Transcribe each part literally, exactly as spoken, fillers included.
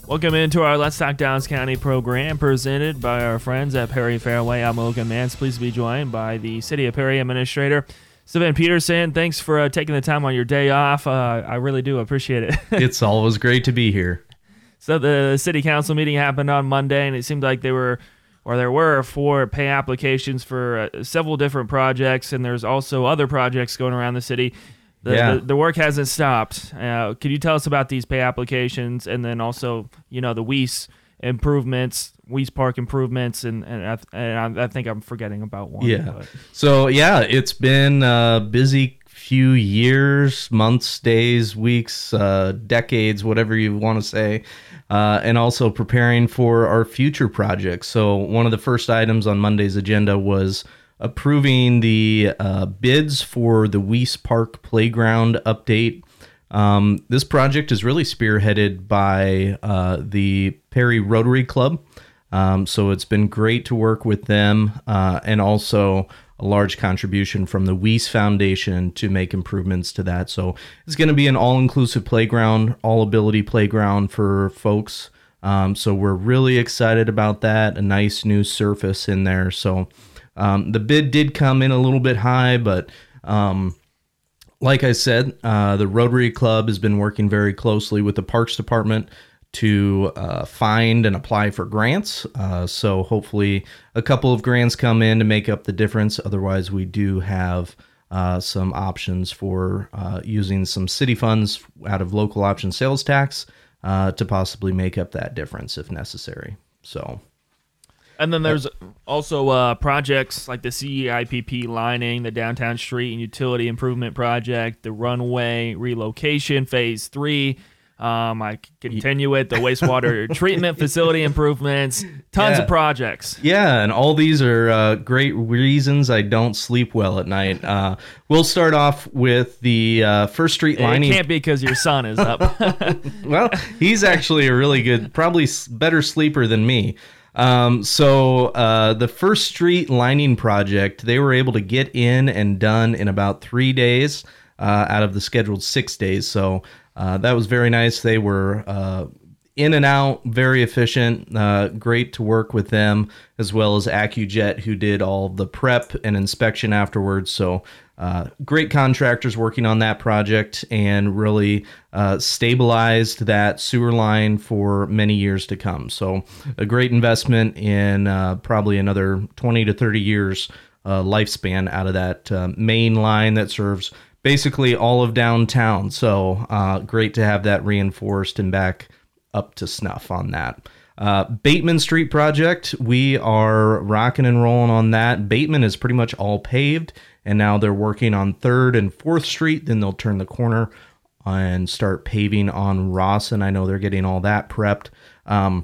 Welcome into our Let's Talk Downs County program presented by our friends at Perry Fairway. I'm Logan Mance. Pleased to be joined by the City of Perry Administrator, Steven Peterson. Thanks for uh, taking the time on your day off. Uh, I really do appreciate it. It's always great to be here. So the City Council meeting happened on Monday, and it seemed like they were, or there were four pay applications for uh, several different projects, and there's also other projects going around the city. The, yeah. the, the work hasn't stopped. Uh, could you tell us about these pay applications and then also, you know, the Weiss improvements, Weiss Park improvements, and, and, I, and I think I'm forgetting about one. Yeah. But. So, yeah, it's been a busy few years, months, days, weeks, uh, decades, whatever you want to say, uh, and also preparing for our future projects. So one of the first items on Monday's agenda was approving the uh, bids for the Weiss Park Playground update. Um, this project is really spearheaded by uh, the Perry Rotary Club. Um, so it's been great to work with them uh, and also a large contribution from the Weiss Foundation to make improvements to that. So it's going to be an all-inclusive playground, all-ability playground for folks. Um, so we're really excited about that, a nice new surface in there. So Um, the bid did come in a little bit high, but um, like I said, uh, the Rotary Club has been working very closely with the Parks Department to uh, find and apply for grants. Uh, so hopefully a couple of grants come in to make up the difference. Otherwise, we do have uh, some options for uh, using some city funds out of local option sales tax uh, to possibly make up that difference if necessary. So. And then there's also uh, projects like the C E I P P lining, the downtown street and utility improvement project, the runway relocation phase three. Um, I continue it, the wastewater treatment facility improvements, tons yeah. of projects. Yeah, and all these are uh, great reasons I don't sleep well at night. Uh, we'll start off with the uh, First Street lining. It can't be because your son is up. Well, he's actually a really good, probably better sleeper than me. Um, so uh, the First Street lining project, they were able to get in and done in about three days uh, out of the scheduled six days. So uh, that was very nice. They were uh, in and out, very efficient, uh, great to work with them, as well as AccuJet, who did all the prep and inspection afterwards. So uh, great contractors working on that project and really uh, stabilized that sewer line for many years to come. So a great investment in uh, probably another twenty to thirty years uh, lifespan out of that uh, main line that serves basically all of downtown. So uh, great to have that reinforced and back up to snuff on that. Uh, Bateman Street project, we are rocking and rolling on that. Bateman is pretty much all paved, and now they're working on third and fourth Street. Then they'll turn the corner and start paving on Rawson. I know they're getting all that prepped. Um,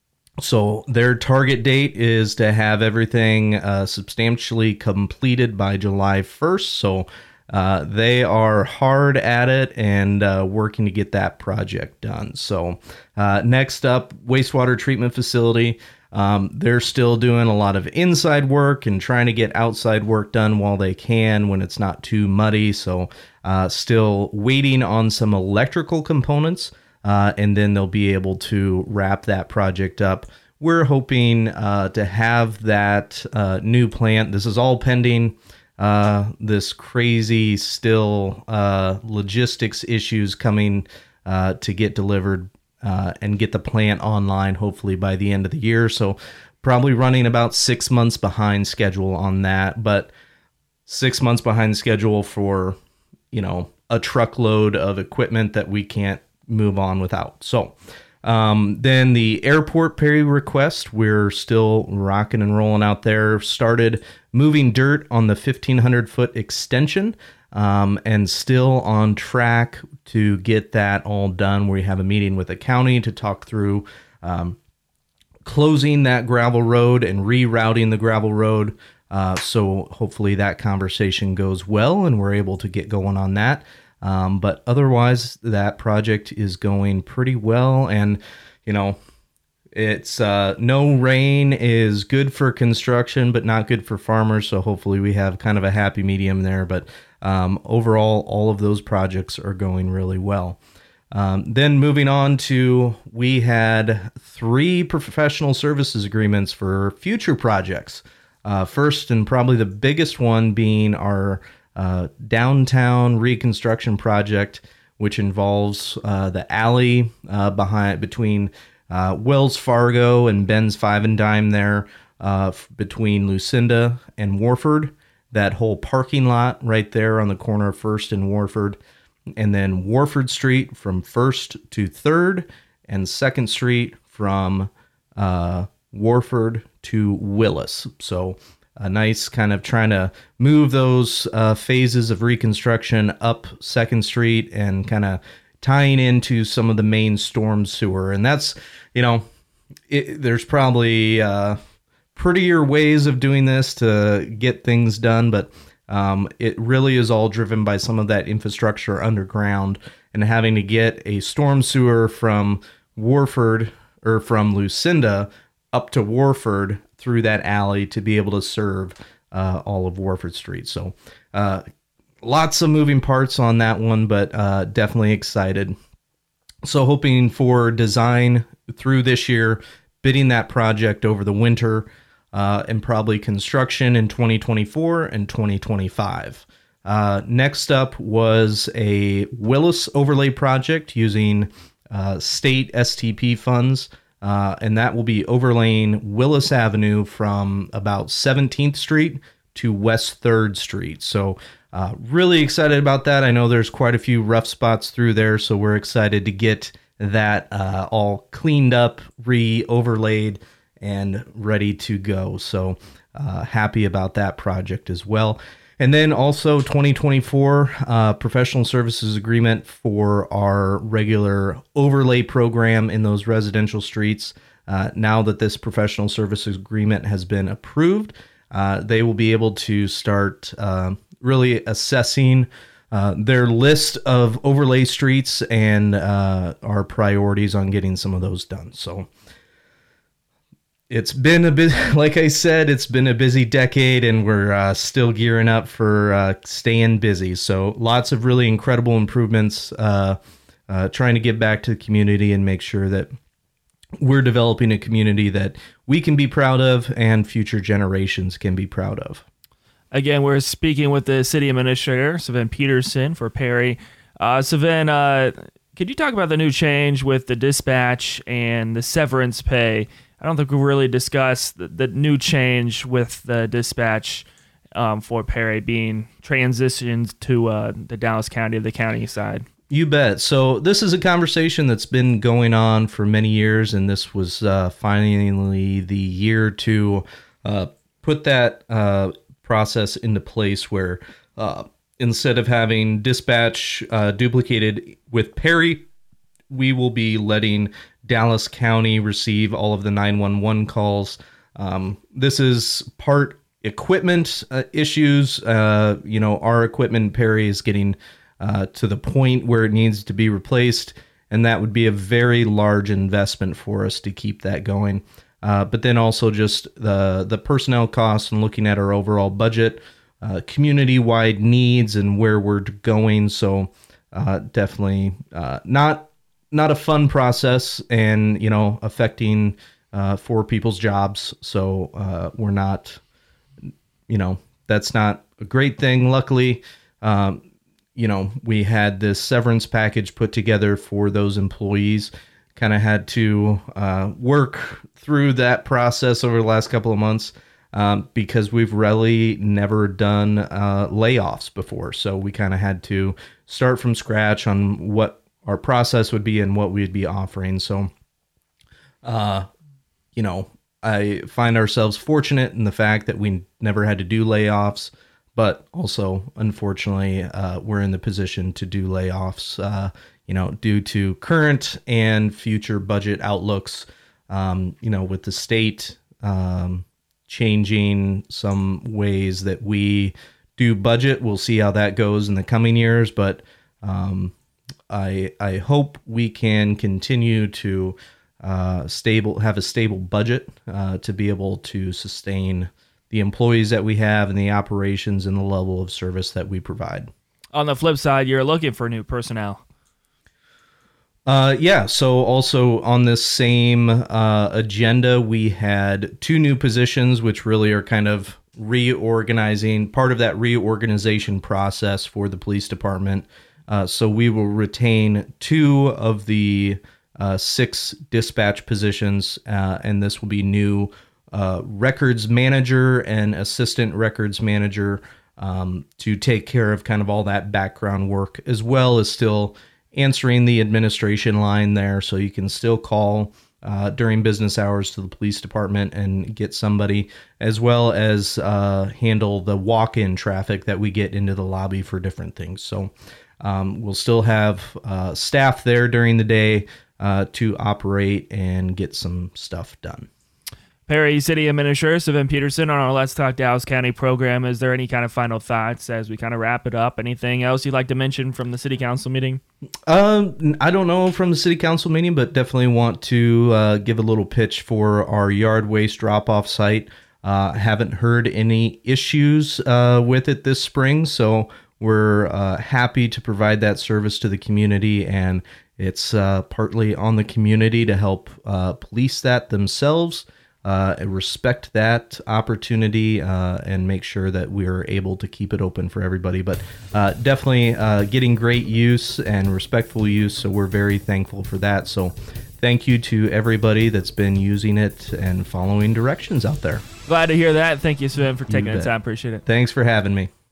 so their target date is to have everything uh, substantially completed by July first. So Uh, they are hard at it and uh, working to get that project done. So uh, next up, wastewater treatment facility. Um, they're still doing a lot of inside work and trying to get outside work done while they can when it's not too muddy. So uh, still waiting on some electrical components, uh, and then they'll be able to wrap that project up. We're hoping uh, to have that uh, new plant. This is all pending Uh, this crazy still uh, logistics issues coming uh, to get delivered uh, and get the plant online hopefully by the end of the year. So probably running about six months behind schedule on that, but six months behind schedule for, you know, a truckload of equipment that we can't move on without. So Um, then the airport Perry request, we're still rocking and rolling out there. Started moving dirt on the fifteen hundred foot extension um, and still on track to get that all done. We have a meeting with the county to talk through um, closing that gravel road and rerouting the gravel road. Uh, so hopefully that conversation goes well and we're able to get going on that. Um, but otherwise, that project is going pretty well. And, you know, it's uh, no rain is good for construction, but not good for farmers. So hopefully we have kind of a happy medium there. But um, overall, all of those projects are going really well. Um, then moving on to, we had three professional services agreements for future projects. Uh, first, and probably the biggest one, being our uh, downtown reconstruction project, which involves uh, the alley uh, behind between uh, Wells Fargo and Ben's Five and Dime there, uh, f- between Lucinda and Warford. That whole parking lot right there on the corner of First and Warford. And then Warford Street from First to Third, and Second Street from uh, Warford to Willis. So a nice kind of trying to move those uh, phases of reconstruction up Second Street and kind of tying into some of the main storm sewer. And that's, you know, it, there's probably uh, prettier ways of doing this to get things done, but Um, it really is all driven by some of that infrastructure underground, and having to get a storm sewer from Warford or from Lucinda up to Warford through that alley to be able to serve uh, all of Warford Street. So uh, lots of moving parts on that one, but uh, definitely excited. So hoping for design through this year, bidding that project over the winter, Uh, and probably construction in twenty twenty-four and twenty twenty-five. Uh, next up was a Willis overlay project using uh, state S T P funds, uh, and that will be overlaying Willis Avenue from about seventeenth Street to West third Street. So uh, really excited about that. I know there's quite a few rough spots through there, so we're excited to get that uh, all cleaned up, re-overlaid, and ready to go. So uh, happy about that project as well. And then also twenty twenty-four uh, professional services agreement for our regular overlay program in those residential streets. Uh, now that this professional services agreement has been approved, uh, they will be able to start uh, really assessing uh, their list of overlay streets and uh, our priorities on getting some of those done. So it's been a bit, like I said, it's been a busy decade, and we're uh, still gearing up for uh, staying busy. So lots of really incredible improvements, uh, uh, trying to give back to the community and make sure that we're developing a community that we can be proud of and future generations can be proud of. Again, we're speaking with the city administrator, Sven Peterson, for Perry. Uh, Sven, uh, could you talk about the new change with the dispatch and the severance pay? I don't think we really discussed the, the new change with the dispatch um, for Perry being transitioned to uh, the Dallas County, the county side. You bet. So this is a conversation that's been going on for many years, and this was uh, finally the year to uh, put that uh, process into place where uh, instead of having dispatch uh, duplicated with Perry, we will be letting Dallas County receive all of the nine one one calls. Um, this is part equipment uh, issues. Uh, you know, our equipment in Perry is getting uh, to the point where it needs to be replaced, and that would be a very large investment for us to keep that going. Uh, but then also just the the personnel costs and looking at our overall budget, uh, community-wide needs, and where we're going. So uh, definitely uh, not. Not a fun process, and you know, affecting uh, four people's jobs. So uh, we're not, you know, that's not a great thing. Luckily, um, you know, we had this severance package put together for those employees. Kind of had to uh, work through that process over the last couple of months um, because we've really never done uh, layoffs before. So we kind of had to start from scratch on what our process would be and what we'd be offering. So, uh, you know, I find ourselves fortunate in the fact that we never had to do layoffs, but also, unfortunately, uh, we're in the position to do layoffs, uh, you know, due to current and future budget outlooks, um, you know, with the state um, changing some ways that we do budget. We'll see how that goes in the coming years, but um, I I hope we can continue to uh, stable have a stable budget uh, to be able to sustain the employees that we have and the operations and the level of service that we provide. On the flip side, you're looking for new personnel. Uh, yeah. So also on this same uh, agenda, we had two new positions, which really are kind of reorganizing, part of that reorganization process for the police department. Uh, so we will retain two of the uh, six dispatch positions, uh, and this will be new uh, records manager and assistant records manager um, to take care of kind of all that background work, as well as still answering the administration line there. So you can still call uh, during business hours to the police department and get somebody, as well as uh, handle the walk-in traffic that we get into the lobby for different things. So um, we'll still have uh, staff there during the day uh, to operate and get some stuff done. Perry City Administrator Sven Peterson on our Let's Talk Dallas County program. Is there any kind of final thoughts as we kind of wrap it up? Anything else you'd like to mention from the city council meeting? Um, I don't know from the city council meeting, but definitely want to uh, give a little pitch for our yard waste drop-off site. Uh, haven't heard any issues uh, with it this spring, so we're uh, happy to provide that service to the community, and it's uh, partly on the community to help uh, police that themselves. Uh, respect that opportunity uh, and make sure that we're able to keep it open for everybody. But uh, definitely uh, getting great use and respectful use, so we're very thankful for that. So thank you to everybody that's been using it and following directions out there. Glad to hear that. Thank you, Sven, for taking the time. Appreciate it. Thanks for having me.